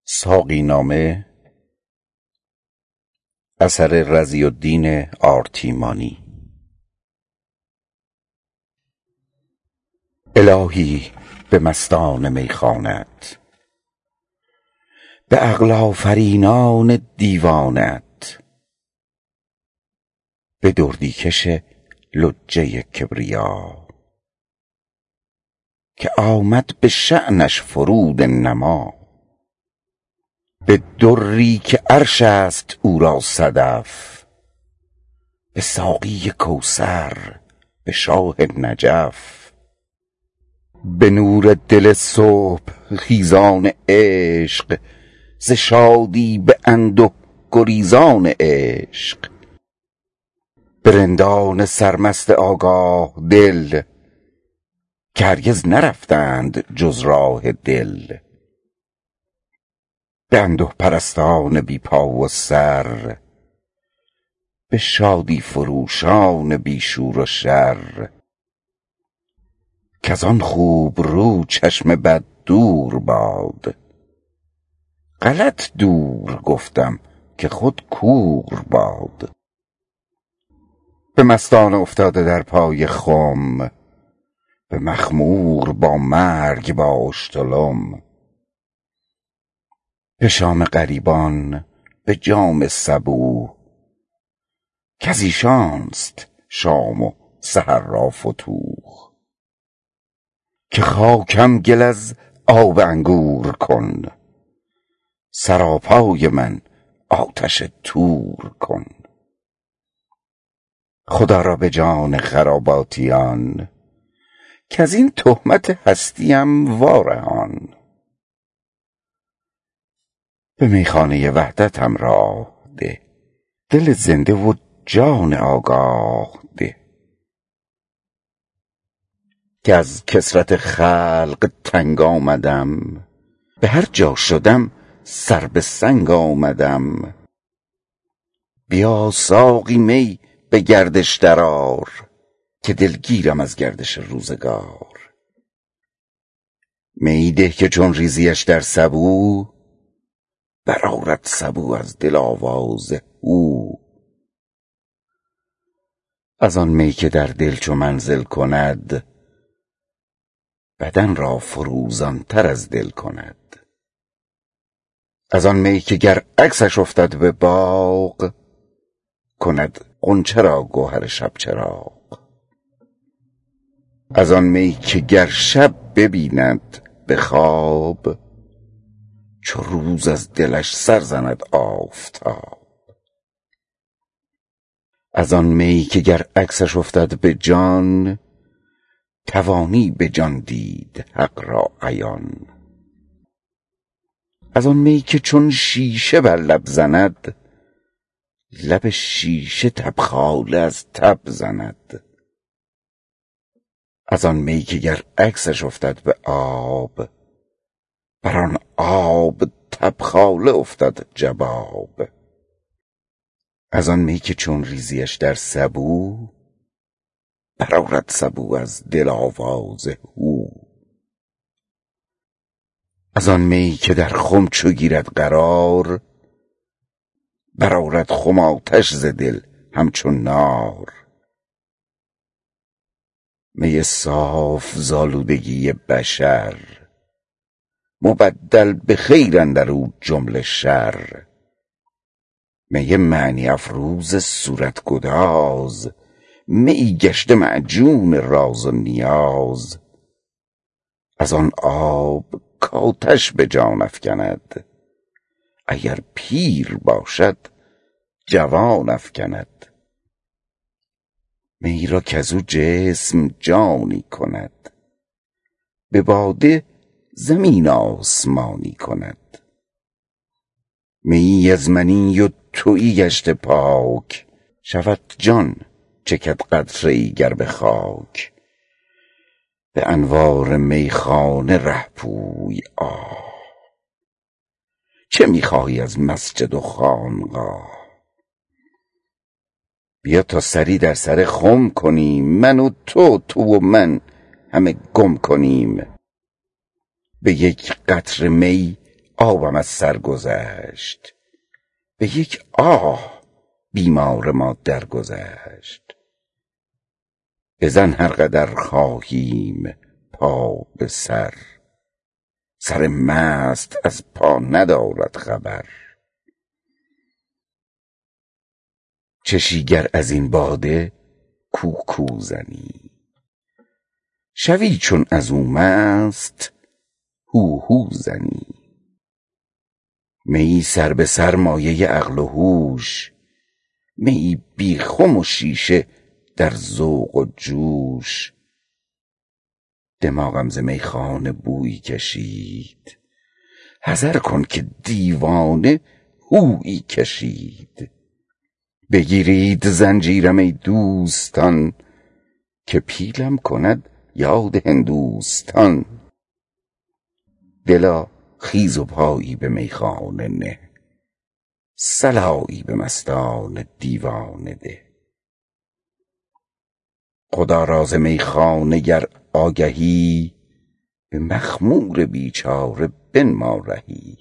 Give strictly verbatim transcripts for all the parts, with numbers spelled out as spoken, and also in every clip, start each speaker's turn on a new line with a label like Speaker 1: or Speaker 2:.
Speaker 1: ساقینامه اثر رضی‌الدین آرتیمانی. الهی به مستان میخانت، به عقل آفرینان دیوانت، به دردی کش لجه کبریا که آمد به شأنش فرود نما، به دری که عرش است او را صدف، به ساقی کوثر، به شاه نجف، به نور دل صبح خیزان عشق، ز شادی به انده گریزان عشق، به رندان سرمست آگاه دل که هرگز نرفتند جز راه دل، به انده پرستان بی پا و سر، به شادی فروشان بی شور و شر، کز آن خوب رو چشم بد دور باد. غلط دور گفتم که خود کور باد. به مستان افتاده در پای خم، به مخمور با مرگ با اشتلم، به شام غریبان به جام صبوح، کز ایشانست شام و سحر را فتوح. که خاکم گل از آب انگور کن، سراپای من آتش طور کن. خدا را به جان خراباتیان، کز این تهمت هستیم وارهان. به میخانه وحدتم راه ده، دل زنده و جان آگاه ده. که از کثرت خلق تنگ آمدم، به هر جا شدم سر به سنگ آمدم. بیا ساقی می به گردش درآر، که دلگیرم از گردش روزگار. می ده که چون ریزیش در سبو، برآرد سبو از دل آواز هو. از آن می که در دل چو منزل کند، بدن را فروزان تر از دل کند. از آن می که گر عکسش افتد به باغ، کند غنچه را گوهر شب چراغ. از آن می که گر شب ببیند به خواب، چو روز از دلش سر زند آفتاب. از آن می که گر عکسش افتد به جان، توانی به جان دید حق را عیان. از آن می که چون شیشه بر لب زند، لب شیشه تبخاله از تب زند. از آن می که گر عکسش افتد به آب، بر آن آب تبخاله افتد جباب. از آن می که چون ریزیش در سبو، برآرد سبو از دل آواز هو. از آن می که در خم چو گیرد قرار، برآرد خم آتش ز دل همچون نار. می صاف ز آلودگی بشر، مبدل به خیر اندر او جمله شر. می معنی افروز صورت گداز، می گشته معجون راز و نیاز. از آن آب کآتش به جان افکند، اگر پیر باشد جوان افکند. می را کز او جسم جانی کند، به باده زمین آسمانی کند. میی از منی و تویی گشته پاک، شود جان چکد قطره ای گر به خاک. به انوار میخانه ره پوی آه، چه میخواهی از مسجد و خانقاه. بیا تا سری در سر خم کنیم، من و تو تو و من همه گم کنیم. به یک قطره می آبم از سر گذشت، به یک آه بیمار ما درگذشت. بزن هر قدر خواهیم پا به سر، سر مست از پا ندارد خبر. چشی گر از این باده کوکو زنی، شوی چون از او مست هوهو زنی. میی سر به سر مایه عقل و هوش، میی بی خم و شیشه در ذوق و جوش. دماغم ز میخانه بویی کشید، حذر کن که دیوانه هویی کشید. بگیرید زنجیرم ای دوستان، که پیلم کند یاد هندوستان. دلا خیز و پایی به میخانه نه، صلایی به مستان دیوانه ده. خدا را ز میخانه گر آگهی، به مخمور بیچاره بنما رهی.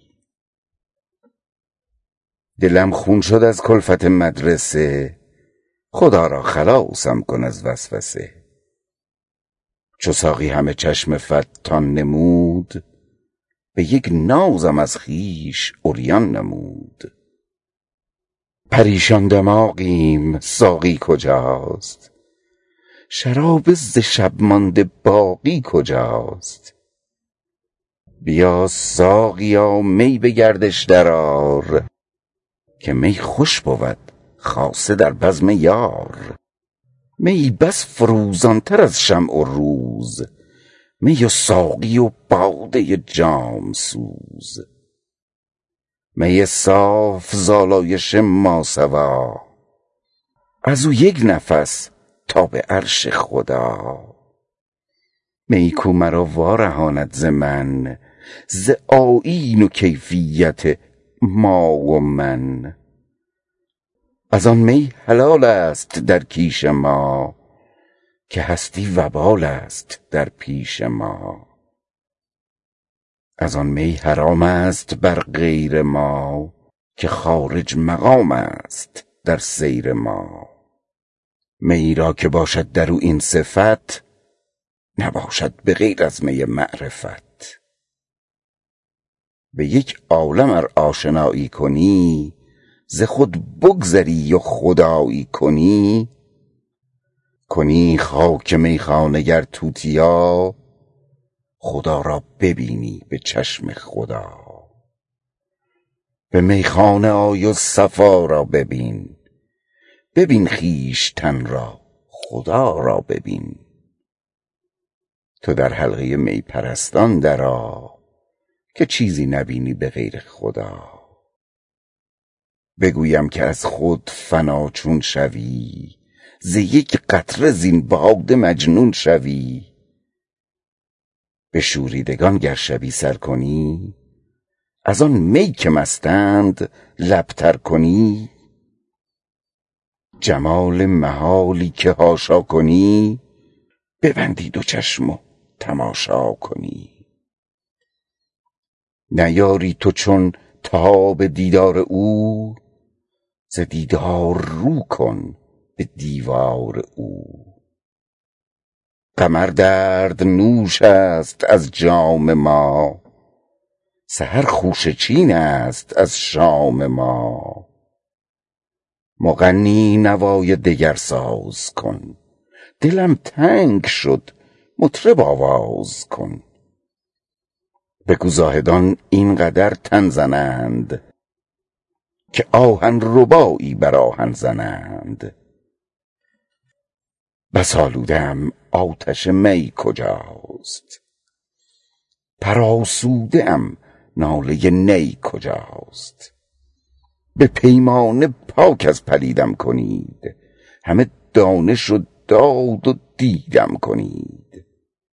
Speaker 1: دلم خون شد از کلفت مدرسه، خدا را خلاصم کن از وسوسه. چو ساقی همه چشم فتان نمود، به یک نازم از خویش عریان نمود. پریشان دماغیم ساقی کجاست، شراب ز شب مانده باقی کجاست. بیا ساقیا می به گردش درآر، که می خوش بود خاصه در بزم یار. می بس فروزانتر از شمع و روز، می و ساقی و باده جام سوز. می صاف زالایش ماسوا، از او یک نفس تا به عرش خدا. می کو مرا وارهاند ز من، ز آیین و کیفیت ما و من. از آن می حلال است در کیش ما، که هستی وبال است در پیش ما. از آن می حرام است بر غیر ما، که خارج مقام است در سیر ما. می را که باشد در او این صفت، نباشد به غیر از می معرفت. به یک عالم ار آشنایی کنی، ز خود بگذری و خدایی کنی. کنی خاک میخانه گر توتیا، خدا را ببینی به چشم خدا. به میخانه آی و صفا را ببین، ببین خویشتن را خدا را ببین. تو در حلقه می پرستان درآ، که چیزی نبینی به غیر خدا. بگویم که از خود فنا چون شوی، ز یک قطره زین باده مجنون شوی. به شوریدگان گر شبی سر کنی، از آن می که مستند لبتر کنی. جمال محالی که حاشا کنی، ببندی دو چشم و تماشا کنی. نیاری تو چون تاب دیدار او، ز دیدار رو کن به دیوار او. قمر درد نوش است از جام ما، سحر خوشه چین است از شام ما. مغنی نوای دگر ساز کن، دلم تنگ شد مطرب آواز کن. بگو زاهدان این قدر تن زنند، که آهن ربایی بر آهن زنند. بس آلوده‌ام آتش می کجاست، پرآسوده ام ناله نی کجاست. به پیمانه پاک از پلیدم کنید، همه دانش و داد و دیدم کنید.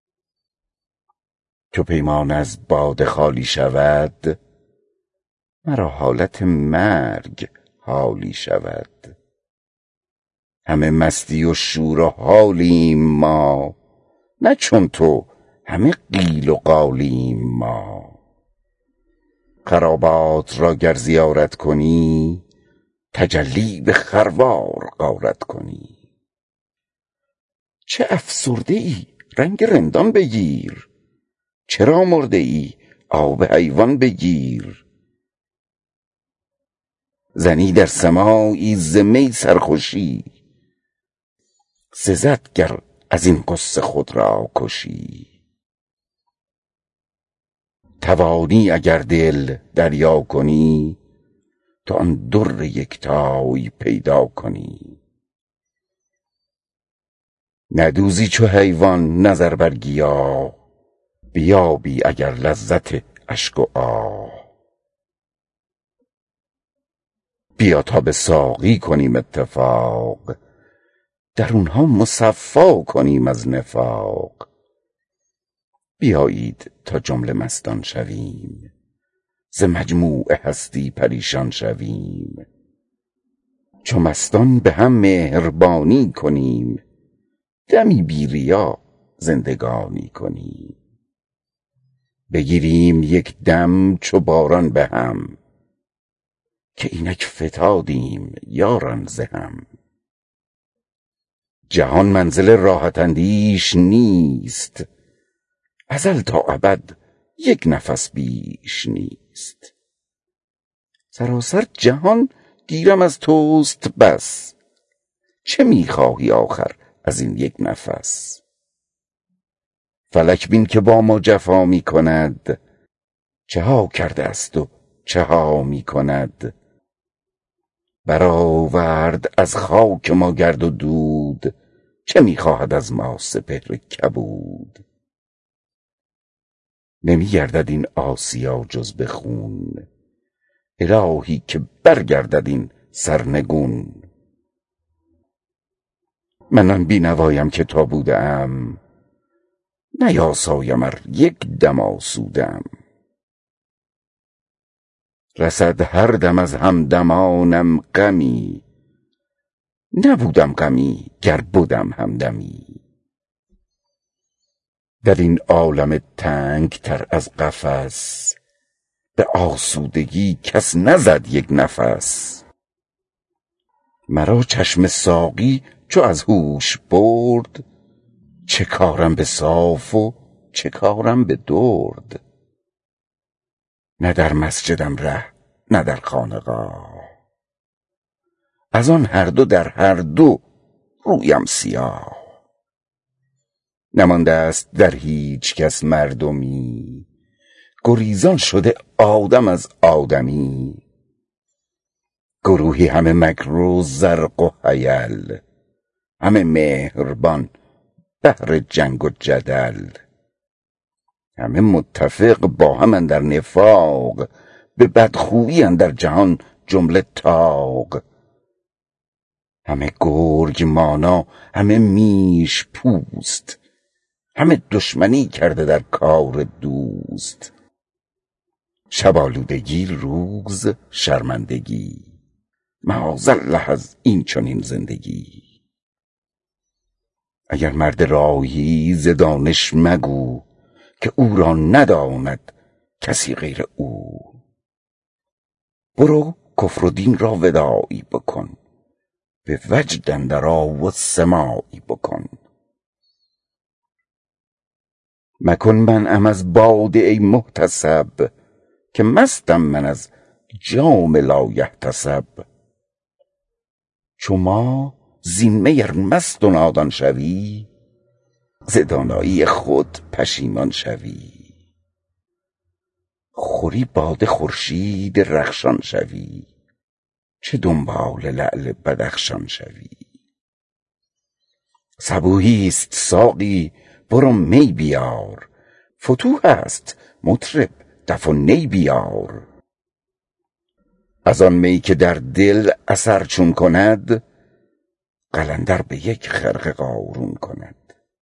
Speaker 1: چو پیمانه از باده خالی شود، مرا حالت مرگ حالی شود. همه مستی و شور و حالیم ما، نه چون تو همه قیل و قالیم ما. خرابات را گر زیارت کنی، تجلی به خروار غارت کنی. چه افسرده ای رنگ رندان بگیر، چرا مرده ای آب حیوان بگیر. زنی در سماعی ز می سرخوشی، سزد گر از این غصه خود را کشی. توانی اگر دل دریا کنی، تو آن در یکتای پیدا کنی. ندوزی چو حیوان نظر بر گیاه، بیابی اگر لذت اشک و آه. بیا تا به ساقی کنیم اتفاق، درونها مصفا کنیم از نفاق. بیایید تا جمله مستان شویم، ز مجموع هستی پریشان شویم. چو مستان به هم مهربانی کنیم، دمی بی ریا زندگانی کنیم. بگیریم یک دم چو باران به هم، که اینک فتادیم یاران ز هم. جهان منزل راحت اندیش نیست، ازل تا ابد یک نفس بیش نیست. سراسر جهان گیرم از توست بس، چه میخواهی آخر از این یک نفس؟ فلک بین که با ما جفا میکند، چه ها کرده است و چه ها میکند. برآورد از خاک ما گرد و دود، چه میخواهد از ما سپهر کبود. نمیگردد این آسیا جز به خون، الهی که برگردد این سرنگون. من آن بینوایم که تا بودم، نیاسایم ار یک دم آسودم. رسد هر دم از همدمانم غمی، نبودم غمی گر بدم همدمی. در این عالم تنگ تر از قفس، به آسودگی کس نزد یک نفس. مرا چشم ساقی چو از هوش برد، چه کارم به صاف و چه کارم به درد. نه در مسجدم ره نه در خانقاه، از آن هر دو در هر دو رویم سیاه. نمانده است در هیچ کس مردمی، گریزان شده آدم از آدمی. گروهی همه مکر و زرق و حیل، همه مهربان بهر جنگ و جدل. همه متفق با هم اندر نفاق، به بدخویی اندر جهان جمله طاق. همه گرگ مانا همه میش پوست، همه دشمنی کرده در کار دوست. شب آلودگی روز شرمندگی، معاذالله از این چنین زندگی. اگر مرد راهی ز دانش مگو، که او را نداند کسی غیر او. برو کفر و دین را وداعی بکن، به وجد اندر آ و سماعی بکن. مکن منعم از باده ای محتسب، که مستم من از جام لایحتسب. چو ما زین می ار مست و نادان شوی، ز دانایی خود پشیمان شوی. خوری باده خورشید رخشان شوی، چه دنبال لعل بدخشان شوی. صبوحی است ساقی برو می بیار، فتوح است مطرب دف و نی بیار. از آن می که در دل اثر چون کند، قلندر به یک خرقه قارون کند.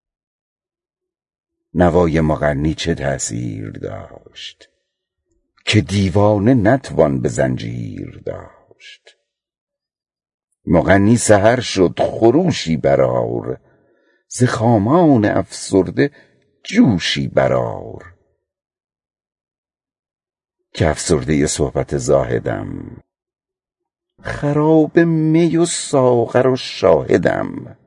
Speaker 1: نوای مغنی چه تأثیر داشت، که دیوانه نتوان به زنجیر داشت. مغنی سحر شد خروشی برآر، ز خامان افسرده جوشی برآر. که افسرده صحبت زاهدم، خراب می و ساغر و شاهدم.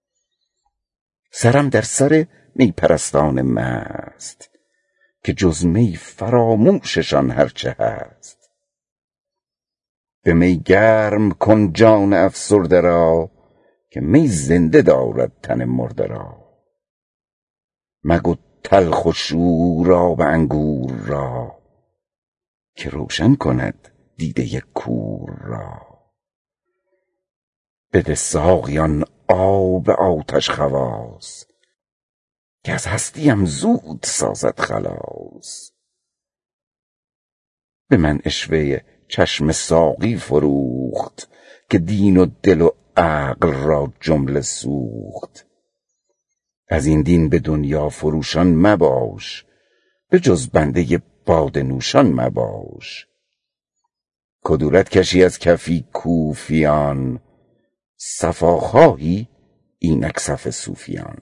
Speaker 1: سرم در سر می پرستان مست، که جز می فراموششان هرچه هست. به می گرم کن جان افسرده را، که می زنده دارد تن مرده را. مگو تلخ و شور آب انگور را، که روشن کند دیده کور را. بده ساقیان آب آتش خواص، که از هستیم زود سازد خلاص. به من عشوه چشم ساقی فروخت، که دین و دل و عقل را جمله سوخت. از این دین به دنیا فروشان مباش، به جز بنده باده نوشان مباش. کدورت کشی از کفی کوفیان، صفا خواهی اینک صف صوفیان.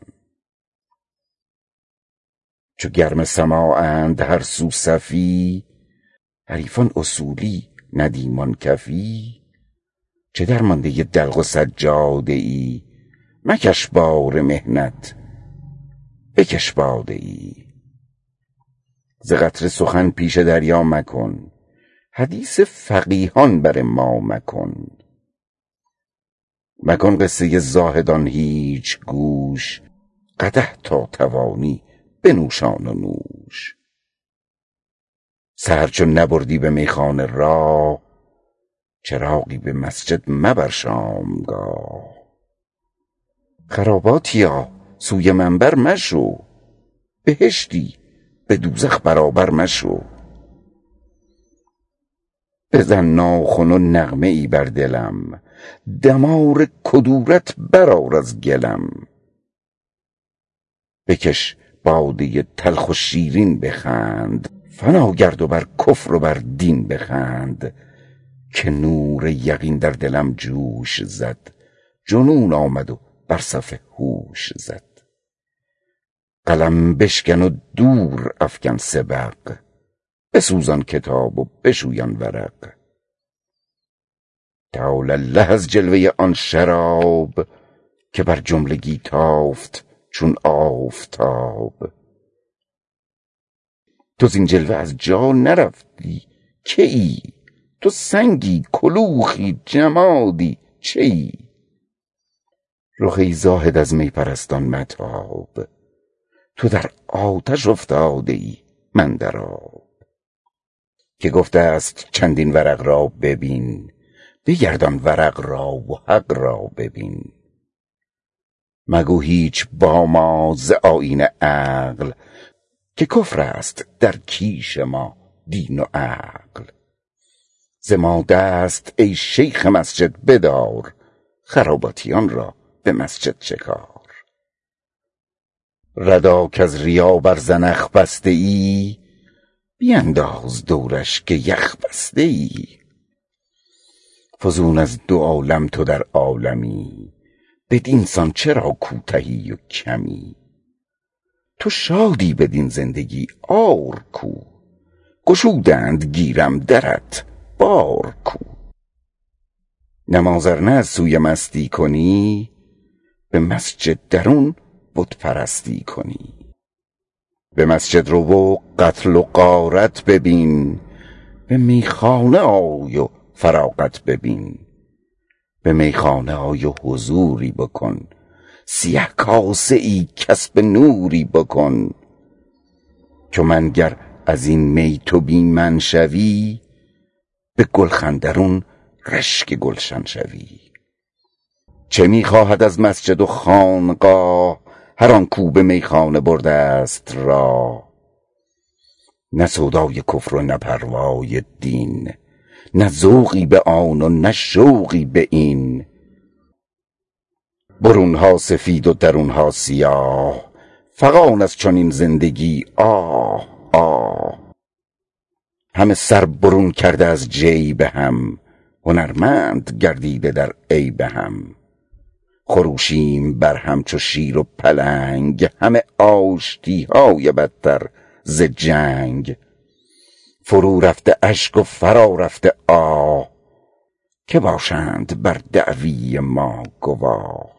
Speaker 1: چو گرم سماعند هر سو صفی، حریفان اصولی ندیمان کفی. چه درمانده دلق و سجاده ای، مکش بار محنت بکش باده ای. ز قطره سخن پیش دریا مکن، حدیث فقیهان بر ما مکن. مکن قصه زاهدان هیچ گوش، قدح تا توانی بنوشان و نوش. سحر چون نبردی به میخانه راه، چراغی به مسجد مبر شامگاه. خراباتیا سوی منبر مشو، بهشتی به دوزخ برابر مشو. بزن ناخن و نغمه ای بر دلم، دمار کدورت برآر از گلم. بکش باده تلخ و شیرین بخند، فنا گرد و بر کفر و بر دین بخند. که نور یقین در دلم جوش زد، جنون آمد و بر صف هوش زد. قلم بشکن و دور افکن سبق، بسوزان کتاب و بشویان ورق. تعالی الله از جلوه آن شراب، که بر جملگی تافت چون آفتاب. تو زین جلوه از جا نرفتی که ای، تو سنگی کلوخی جمادی چه ای. رخ ای زاهد از می پرستان متاب، تو در آتش افتاده ای من در آب. که گفته است چندین ورق را ببین، بگردان ورق را و حق را ببین. مگو هیچ با ما ز آیین عقل، که کفر است در کیش ما دین و عقل. ز ما دست ای شیخ مسجد بدار، خراباتیان را به مسجد چکار. ردا کز ریا بر زنخ بسته ای، بینداز دورش که یخ بسته ای. فزون از دو عالم تو در عالمی، بدین سان چرا کوتهی و کمی. تو شادی بدین زندگی عار کو، گشودند گیرم درت بار کو. نماز ار نه از سوی مستی کنی، به مسجد درون بت پرستی کنی. به مسجد رو و قتل و غارت ببین، به میخانه آی و فراغت ببین. به میخانه آی و حضوری بکن، سیه کاسه ای کسب نوری بکن. چو من گر از این می تو بی من شوی، به گلخن درون رشک گلشن شوی. چه میخواهد از مسجد و خانقاه، هر آن کو به میخانه برده است راه. نه سودای کفر و نه پروای دین، نه ذوقی به آن و نه شوقی به این. برونها سفید و درونها سیاه، فغان از چنین زندگی آه آه. همه سر برون کرده از جیب هم، هنرمند گردیده در عیب هم. خروشیم بر هم چو شیر و پلنگ، همه آشتی های بدتر ز جنگ. فرو رفته اشک و فرا رفته آه، که باشند بر دعوی ما گواه.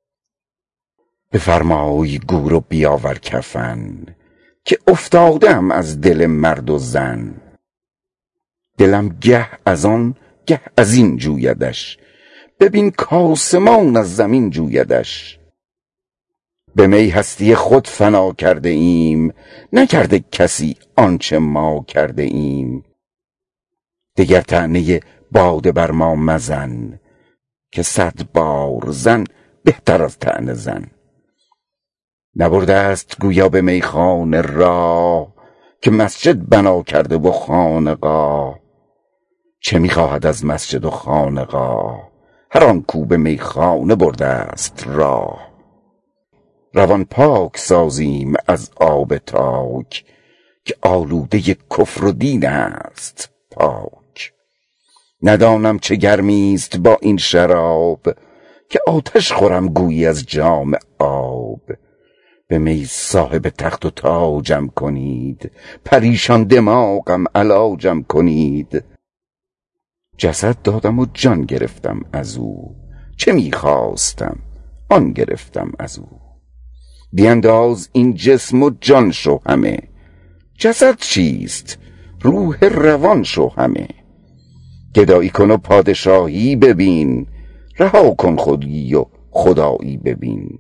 Speaker 1: بفرمای گور و بیاور کفن، که افتادم از دل مرد و زن. دلم گه از آن گه از این جویدش، ببین کاسمان از زمین جویدش. به می هستی خود فنا کرده ایم، نکرده کسی آنچه ما کرده ایم. دگر طعنه باده بر ما مزن، که صد بار زن بهتر از طعنه زن. نبرده است گویا به میخانه راه، که مسجد بنا کرده و خانقاه. چه میخواهد از مسجد و خانقاه، هر آن کو به میخانه برده است راه. روان پاک سازیم از آب تاک، که آلوده کفر و دین است پاک. ندانم چه گرمیست با این شراب، که آتش خورم گویی از جام آب. به می صاحب تخت و تاجم کنید، پریشان دماغم علاجم کنید. جسد دادم و جان گرفتم از او، چه میخواستم آن گرفتم از او. بینداز این جسم و جان شو همه، جسد چیست روح روان شو همه. گدایی کن و پادشاهی ببین، رها کن خودی و خدایی ببین.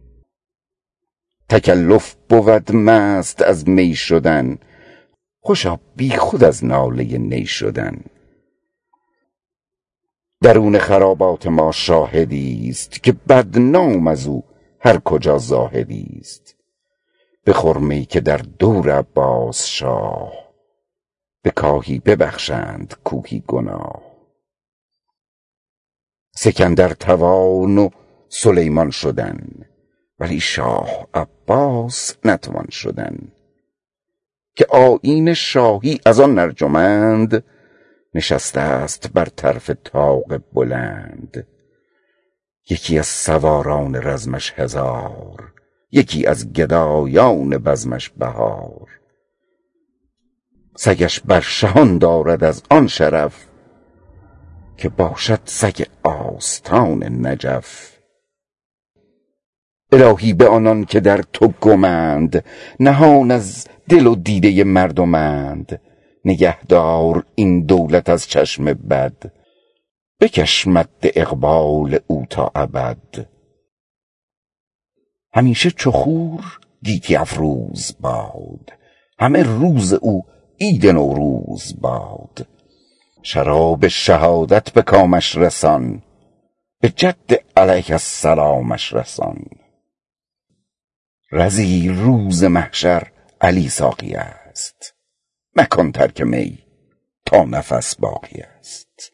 Speaker 1: تکلف بود مست از می شدن، خوشا بی خود از ناله نی شدن. درون خرابات ما شاهدیست، که بدنام از او هر کجا زاهدیست. بخور می که در دور عباس شاه، به کاهی ببخشند کوهی گناه. سکندر توان و سلیمان شدن، ولی شاه عباس نتوان شدن. که آیین شاهی از آن ارجمند، نشسته است بر طرف طاق بلند. یکی از سواران رزمش هزار، یکی از گدایان بزمش بهار. سگش بر شهان دارد از آن شرف، که باشد سگ آستان نجف. الهی به آنان که در تو گمند، نهان از دل و دیده مردمند. نگهدار این دولت از چشم بد، بکش مد اقبال او تا ابد. همیشه چو خور گیتی افروز باد، همه روز او عید نوروز باد. شراب شهادت به کامش رسان، به جد علیه السلامش رسان. رزی روز محشر علی ساقی است، مکن ترک می تا نفس باقی است.